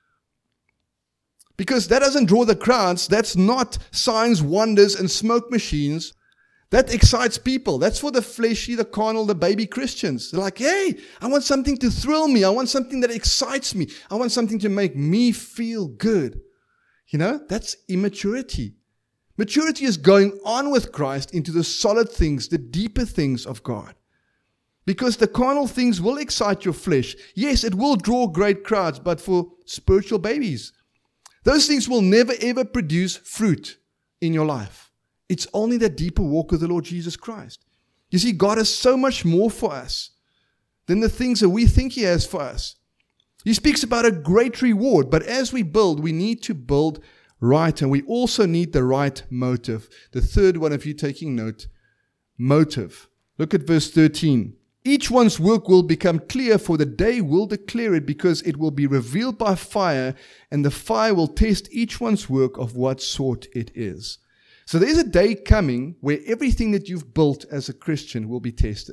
Because that doesn't draw the crowds. That's not signs, wonders, and smoke machines. That excites people. That's for the fleshy, the carnal, the baby Christians. They're like, hey, I want something to thrill me. I want something that excites me. I want something to make me feel good. That's immaturity. Maturity is going on with Christ into the solid things, the deeper things of God. Because the carnal things will excite your flesh. Yes, it will draw great crowds, but for spiritual babies, those things will never ever produce fruit in your life. It's only that deeper walk with the Lord Jesus Christ. You see, God has so much more for us than the things that we think He has for us. He speaks about a great reward, but as we build, we need to build right, and we also need the right motive. The third one, if you're taking note, motive. Look at verse 13. Each one's work will become clear, for the day will declare it, because it will be revealed by fire, and the fire will test each one's work of what sort it is. So there's a day coming where everything that you've built as a Christian will be tested.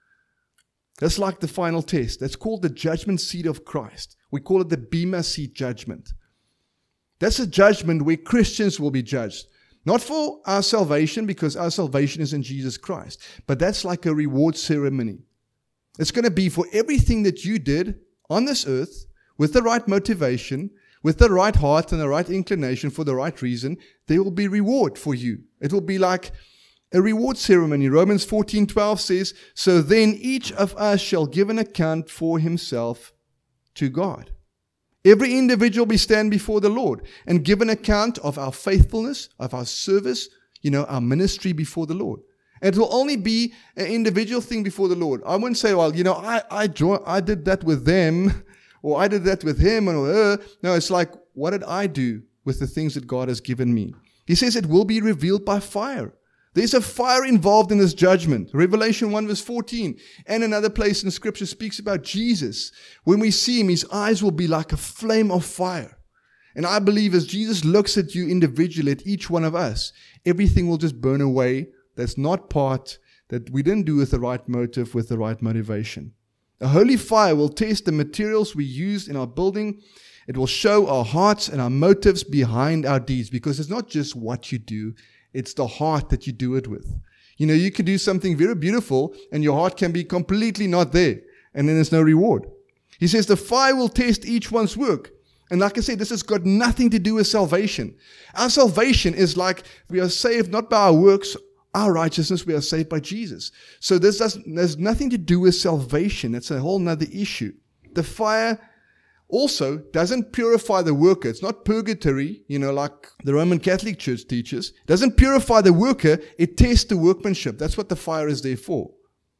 That's like the final test. That's called the judgment seat of Christ. We call it the Bema seat judgment. That's a judgment where Christians will be judged. Not for our salvation, because our salvation is in Jesus Christ. But that's like a reward ceremony. It's going to be for everything that you did on this earth with the right motivation, with the right heart and the right inclination for the right reason. There will be reward for you. It will be like a reward ceremony. Romans 14:12 says, so then each of us shall give an account for himself to God. Every individual will stand before the Lord and give an account of our faithfulness, of our service, our ministry before the Lord. And it will only be an individual thing before the Lord. I wouldn't say, well, I did that with them, or I did that with him or her. No, it's like, what did I do with the things that God has given me? He says it will be revealed by fire. There's a fire involved in this judgment. Revelation 1 verse 14 and another place in Scripture speaks about Jesus. When we see Him, His eyes will be like a flame of fire. And I believe as Jesus looks at you individually, at each one of us, everything will just burn away. That's not part that we didn't do with the right motive, with the right motivation. A holy fire will test the materials we use in our building. It will show our hearts and our motives behind our deeds, because it's not just what you do. It's the heart that you do it with. You can do something very beautiful and your heart can be completely not there, and then there's no reward. He says the fire will test each one's work. And like I said, this has got nothing to do with salvation. Our salvation is like we are saved not by our works, our righteousness, we are saved by Jesus. So there's nothing to do with salvation. It's a whole nother issue. The fire also doesn't purify the worker. It's not purgatory, like the Roman Catholic Church teaches. It doesn't purify the worker. It tests the workmanship. That's what the fire is there for.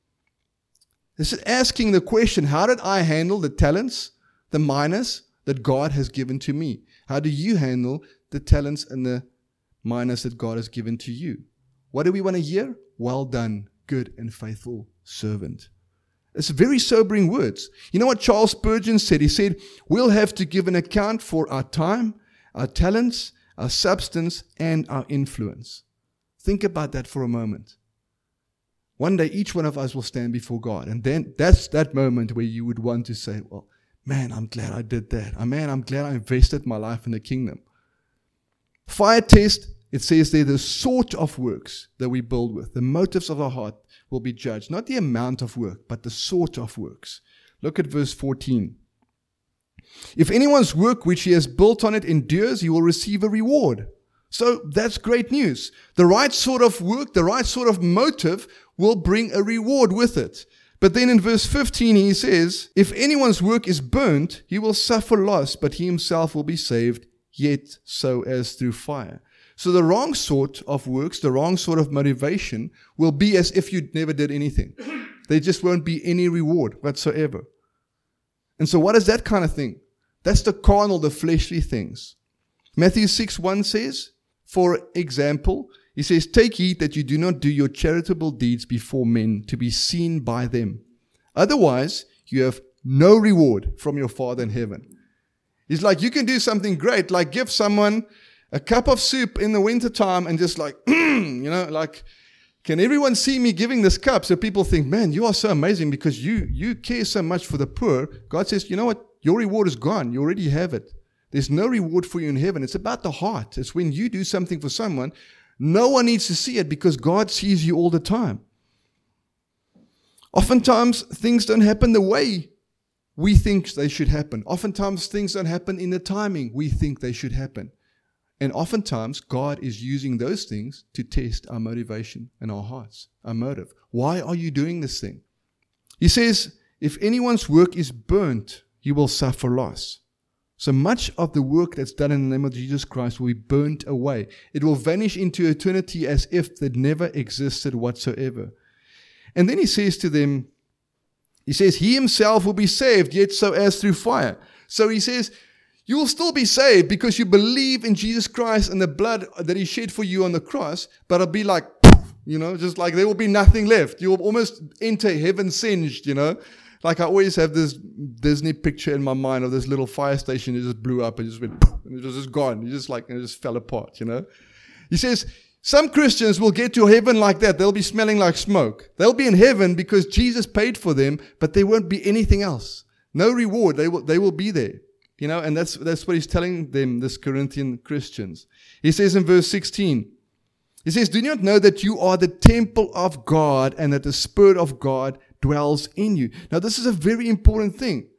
This is asking the question, how did I handle the talents, the minas that God has given to me? How do you handle the talents and the minas that God has given to you? What do we want to hear? Well done, good and faithful servant. It's very sobering words. You know what Charles Spurgeon said? He said, we'll have to give an account for our time, our talents, our substance, and our influence. Think about that for a moment. One day, each one of us will stand before God. And then that's that moment where you would want to say, well, man, I'm glad I did that. Man, I'm glad I invested my life in the kingdom. Fire test, it says there, the sort of works that we build with, the motives of our heart will be judged. Not the amount of work, but the sort of works. Look at verse 14. If anyone's work which he has built on it endures, he will receive a reward. So that's great news. The right sort of work, the right sort of motive will bring a reward with it. But then in verse 15 he says, if anyone's work is burnt, he will suffer loss, but he himself will be saved, yet so as through fire. So the wrong sort of works, the wrong sort of motivation will be as if you never did anything. There just won't be any reward whatsoever. And so what is that kind of thing? That's the carnal, the fleshly things. Matthew 6:1 says, for example, he says, take heed that you do not do your charitable deeds before men to be seen by them. Otherwise, you have no reward from your Father in heaven. He's like, you can do something great, like give someone a cup of soup in the wintertime and just like, like, can everyone see me giving this cup? So people think, man, you are so amazing because you care so much for the poor. God says, you know what? Your reward is gone. You already have it. There's no reward for you in heaven. It's about the heart. It's when you do something for someone, no one needs to see it because God sees you all the time. Oftentimes, things don't happen the way we think they should happen. Oftentimes, things don't happen in the timing we think they should happen. And oftentimes, God is using those things to test our motivation and our hearts, our motive. Why are you doing this thing? He says, if anyone's work is burnt, he will suffer loss. So much of the work that's done in the name of Jesus Christ will be burnt away. It will vanish into eternity as if it never existed whatsoever. And then he says to them, he himself will be saved, yet so as through fire. So he says, you will still be saved because you believe in Jesus Christ and the blood that he shed for you on the cross, but it'll be like, just like there will be nothing left. You will almost enter heaven singed, Like I always have this Disney picture in my mind of this little fire station that just blew up and just went, and it was just gone. It just fell apart, He says, some Christians will get to heaven like that. They'll be smelling like smoke. They'll be in heaven because Jesus paid for them, but there won't be anything else. No reward. They will be there. And that's what he's telling them, this Corinthian Christians. He says in verse 16, he says, do you not know that you are the temple of God and that the Spirit of God dwells in you? Now, this is a very important thing.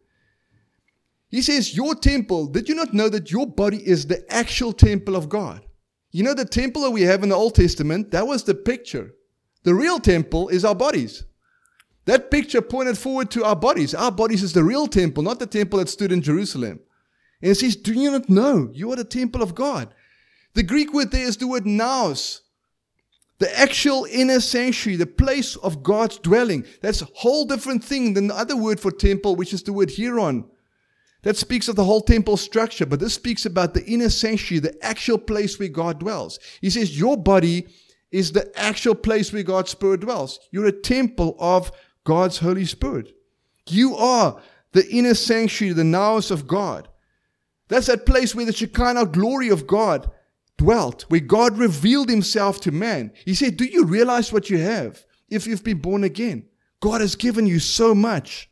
He says, your temple, did you not know that your body is the actual temple of God? The temple that we have in the Old Testament, that was the picture. The real temple is our bodies. That picture pointed forward to our bodies. Our bodies is the real temple, not the temple that stood in Jerusalem. And it says, do you not know you are the temple of God? The Greek word there is the word naos. The actual inner sanctuary, the place of God's dwelling. That's a whole different thing than the other word for temple, which is the word hieron. That speaks of the whole temple structure, but this speaks about the inner sanctuary, the actual place where God dwells. He says your body is the actual place where God's Spirit dwells. You're a temple of God's Holy Spirit. You are the inner sanctuary, the naos of God. That's that place where the Shekinah glory of God dwelt, where God revealed himself to man. He said, do you realize what you have if you've been born again? God has given you so much.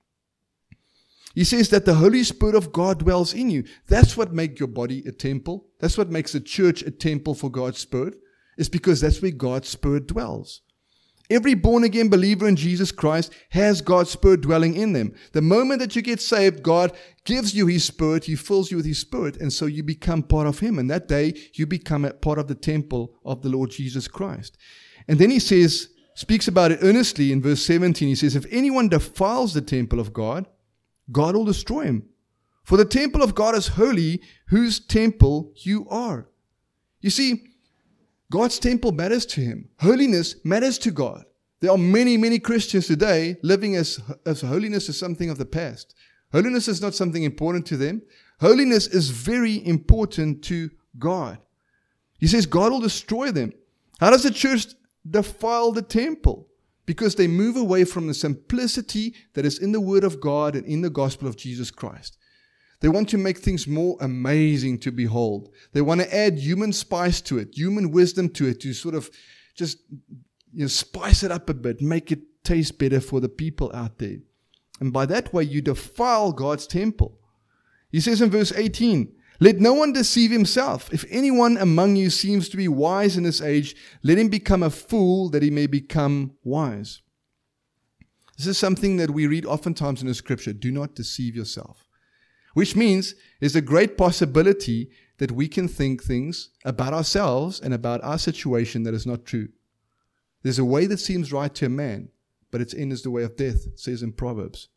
He says that the Holy Spirit of God dwells in you. That's what makes your body a temple. That's what makes the church a temple for God's Spirit. It's because that's where God's Spirit dwells. Every born-again believer in Jesus Christ has God's Spirit dwelling in them. The moment that you get saved, God gives you His Spirit. He fills you with His Spirit, and so you become part of Him. And that day, you become a part of the temple of the Lord Jesus Christ. And then He says, speaks about it earnestly in verse 17. He says, if anyone defiles the temple of God, God will destroy him. For the temple of God is holy, whose temple you are. You see, God's temple matters to Him. Holiness matters to God. There are many, many Christians today living as holiness is something of the past. Holiness is not something important to them. Holiness is very important to God. He says God will destroy them. How does the church defile the temple? because they move away from the simplicity that is in the Word of God and in the gospel of Jesus Christ. They want to make things more amazing to behold. They want to add human spice to it, human wisdom to it, to sort of just spice it up a bit, make it taste better for the people out there. And by that way, you defile God's temple. He says in verse 18, "Let no one deceive himself. If anyone among you seems to be wise in this age, let him become a fool that he may become wise." This is something that we read oftentimes in the scripture. Do not deceive yourself. Which means there's a great possibility that we can think things about ourselves and about our situation that is not true. There's a way that seems right to a man, but its end is the way of death, it says in Proverbs.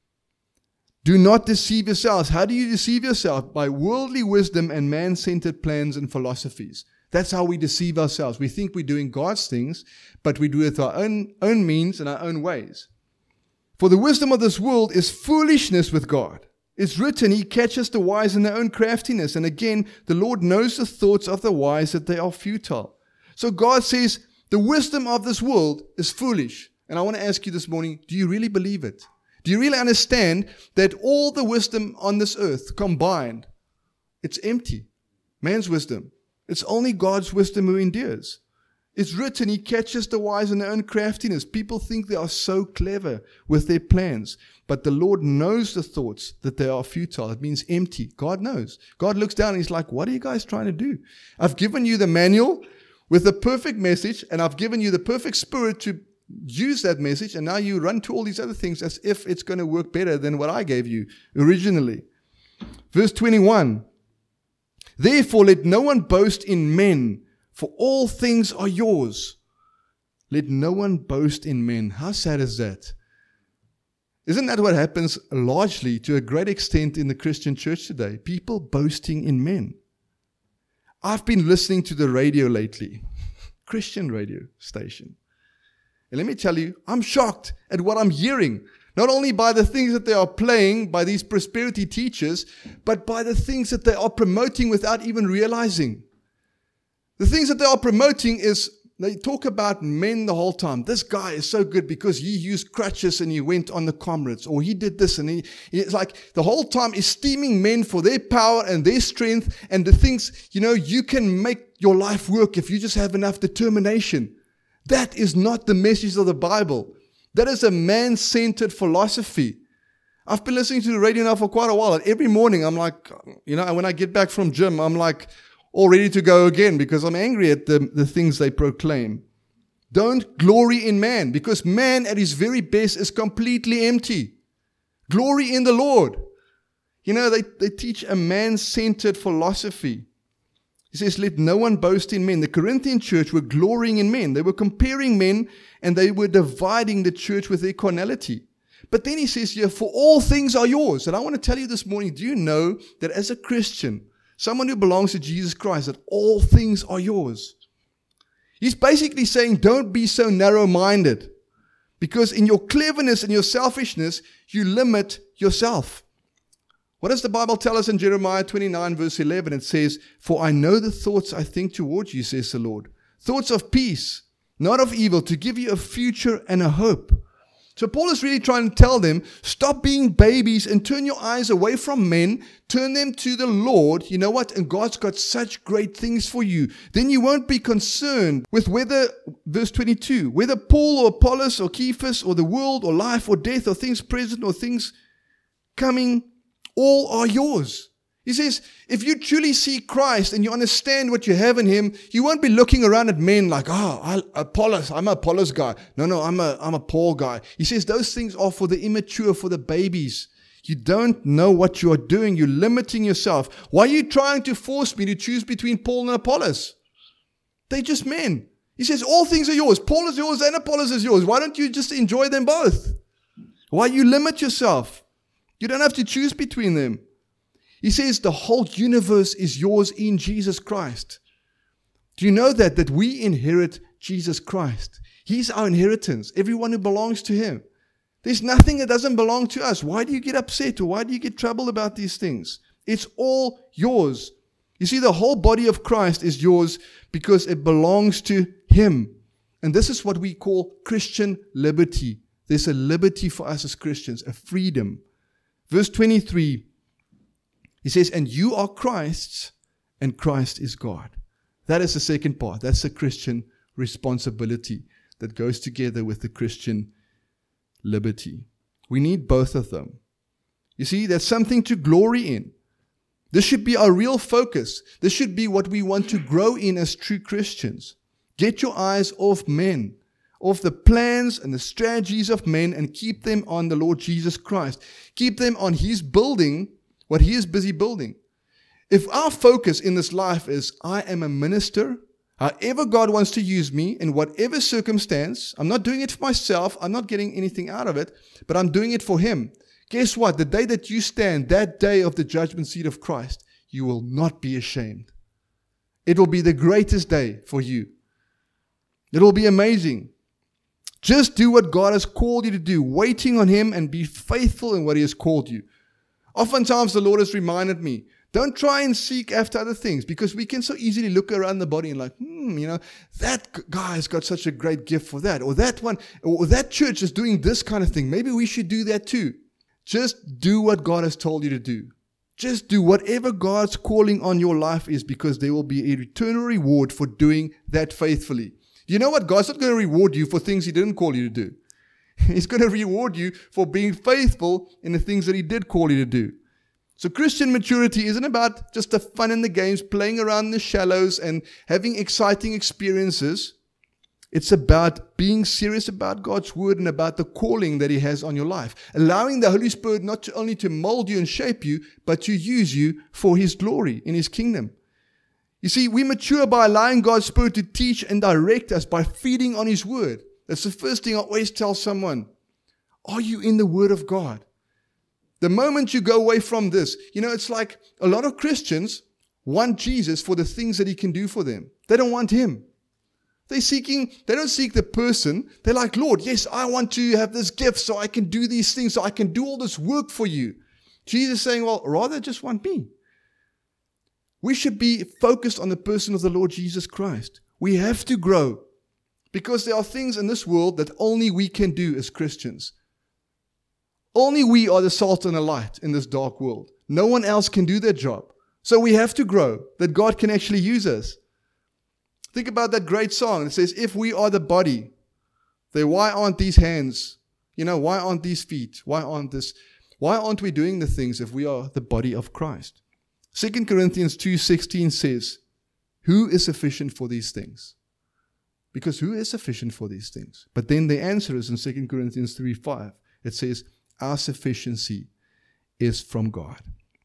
Do not deceive yourselves. How do you deceive yourself? By worldly wisdom and man-centered plans and philosophies. That's how we deceive ourselves. We think we're doing God's things, but we do it with our own means and our own ways. For the wisdom of this world is foolishness with God. It's written, He catches the wise in their own craftiness. And again, the Lord knows the thoughts of the wise, that they are futile. So God says, the wisdom of this world is foolish. And I want to ask you this morning, do you really believe it? Do you really understand that all the wisdom on this earth combined, it's empty? Man's wisdom. It's only God's wisdom who endures. It's written, He catches the wise in their own craftiness. People think they are so clever with their plans. But the Lord knows the thoughts, that they are futile. It means empty. God knows. God looks down and He's like, what are you guys trying to do? I've given you the manual with the perfect message, and I've given you the perfect spirit to use that message, and now you run to all these other things as if it's going to work better than what I gave you originally. Verse 21, "Therefore let no one boast in men, for all things are yours." Let no one boast in men. How sad is that? Isn't that what happens largely, to a great extent, in the Christian church today? People boasting in men. I've been listening to the radio lately, Christian radio station. And let me tell you, I'm shocked at what I'm hearing. Not only by the things that they are playing by these prosperity teachers, but by the things that they are promoting without even realizing. The things that they are promoting is, they talk about men the whole time. This guy is so good because he used crutches and he went on the Comrades, or he did this, and it's like the whole time esteeming men for their power and their strength and the things, you can make your life work if you just have enough determination. That is not the message of the Bible. That is a man-centered philosophy. I've been listening to the radio now for quite a while, and every morning I'm like, when I get back from gym, I'm like, all ready to go again because I'm angry at the things they proclaim. Don't glory in man, because man at his very best is completely empty. Glory in the Lord. They teach a man-centered philosophy. He says, let no one boast in men. The Corinthian church were glorying in men. They were comparing men, and they were dividing the church with their carnality. But then he says here, for all things are yours. And I want to tell you this morning, do you know that as a Christian, someone who belongs to Jesus Christ, that all things are yours? He's basically saying, don't be so narrow-minded, because in your cleverness and your selfishness, you limit yourself. What does the Bible tell us in Jeremiah 29 verse 11? It says, for I know the thoughts I think towards you, says the Lord. Thoughts of peace, not of evil, to give you a future and a hope. So Paul is really trying to tell them, stop being babies and turn your eyes away from men, turn them to the Lord. You know what? And God's got such great things for you. Then you won't be concerned with whether, verse 22, whether Paul or Apollos or Cephas or the world or life or death or things present or things coming, all are yours. He says, if you truly see Christ and you understand what you have in Him, you won't be looking around at men like, Apollos, I'm an Apollos guy. No, I'm a Paul guy. He says those things are for the immature, for the babies. You don't know what you are doing. You're limiting yourself. Why are you trying to force me to choose between Paul and Apollos? They're just men. He says all things are yours. Paul is yours and Apollos is yours. Why don't you just enjoy them both? Why you limit yourself? You don't have to choose between them. He says the whole universe is yours in Jesus Christ. Do you know that we inherit Jesus Christ? He's our inheritance, everyone who belongs to Him. There's nothing that doesn't belong to us. Why do you get upset or why do you get troubled about these things? It's all yours. You see, the whole body of Christ is yours because it belongs to Him. And this is what we call Christian liberty. There's a liberty for us as Christians, a freedom. Verse 23, he says, and you are Christ's, and Christ is God. That is the second part. That's the Christian responsibility that goes together with the Christian liberty. We need both of them. You see, there's something to glory in. This should be our real focus. This should be what we want to grow in as true Christians. Get your eyes off men, off the plans and the strategies of men, and keep them on the Lord Jesus Christ. Keep them on His building, what He is busy building. If our focus in this life is, I am a minister, however God wants to use me, in whatever circumstance, I'm not doing it for myself, I'm not getting anything out of it, but I'm doing it for Him. Guess what? The day that you stand, that day of the judgment seat of Christ, you will not be ashamed. It will be the greatest day for you. It will be amazing. Just do what God has called you to do, waiting on Him, and be faithful in what He has called you. Oftentimes the Lord has reminded me, don't try and seek after other things, because we can so easily look around the body and like, that guy has got such a great gift for that, or that one, or that church is doing this kind of thing. Maybe we should do that too. Just do what God has told you to do. Just do whatever God's calling on your life is, because there will be an eternal reward for doing that faithfully. You know what? God's not going to reward you for things He didn't call you to do. He's going to reward you for being faithful in the things that He did call you to do. So Christian maturity isn't about just the fun and the games, playing around in the shallows and having exciting experiences. It's about being serious about God's word and about the calling that He has on your life. Allowing the Holy Spirit not only to mold you and shape you, but to use you for His glory in His kingdom. You see, we mature by allowing God's Spirit to teach and direct us by feeding on His word. That's the first thing I always tell someone. Are you in the word of God? The moment you go away from this, it's like a lot of Christians want Jesus for the things that He can do for them. They don't want Him. They don't seek the person. They're like, Lord, yes, I want to have this gift so I can do these things, so I can do all this work for you. Jesus is saying, well, rather just want me. We should be focused on the person of the Lord Jesus Christ. We have to grow, because there are things in this world that only we can do as Christians. Only we are the salt and the light in this dark world. No one else can do that job. So we have to grow, that God can actually use us. Think about that great song. It says, if we are the body, then why aren't these hands? Why aren't these feet? Why aren't we doing the things if we are the body of Christ? 2 Corinthians 2:16 says, who is sufficient for these things? Because who is sufficient for these things? But then the answer is in 2 Corinthians 3:5. It says, our sufficiency is from God.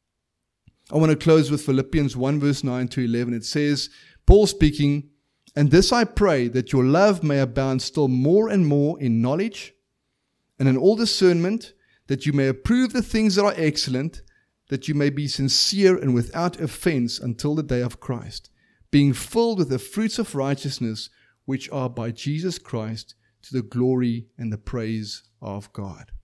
I want to close with Philippians 1 verse 9 to 11. It says, Paul speaking, and this I pray, that your love may abound still more and more in knowledge and in all discernment, that you may approve the things that are excellent, that you may be sincere and without offense until the day of Christ, being filled with the fruits of righteousness, which are by Jesus Christ, to the glory and the praise of God.